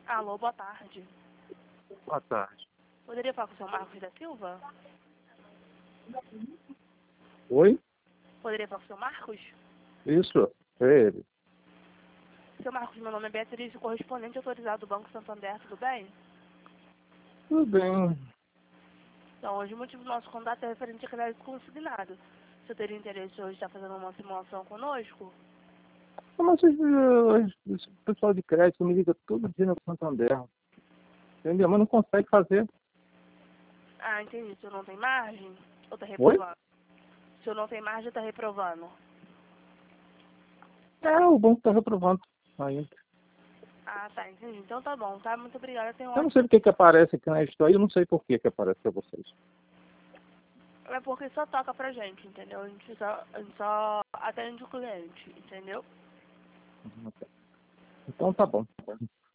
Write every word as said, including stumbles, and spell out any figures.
Alô, boa tarde. Boa tarde. Poderia falar com o senhor Marcos da Silva? Oi? Poderia falar com o senhor Marcos? Isso, é ele. Seu Marcos, meu nome é Beatriz, o correspondente autorizado do Banco Santander, tudo bem? Tudo bem. Então, hoje o motivo do nosso contato é referente a crédito consignado. Você teria interesse hoje de estar fazendo uma simulação conosco? Mas esse, esse pessoal de crédito me liga todo dia no Santander. Entendeu? Mas não consegue fazer. Ah, entendi. O senhor não tem margem? Ou está Oi? reprovando? O senhor não tem margem ou está reprovando? É, o banco está reprovando ainda. Ah, tá, entendi. Então tá bom, tá? Muito obrigada. Tenha um Eu não ótimo sei porque que aparece aqui na história, eu não sei por que que aparece para vocês. É porque só toca pra gente, entendeu? A gente só, a gente só atende o cliente, entendeu? Então tá bom.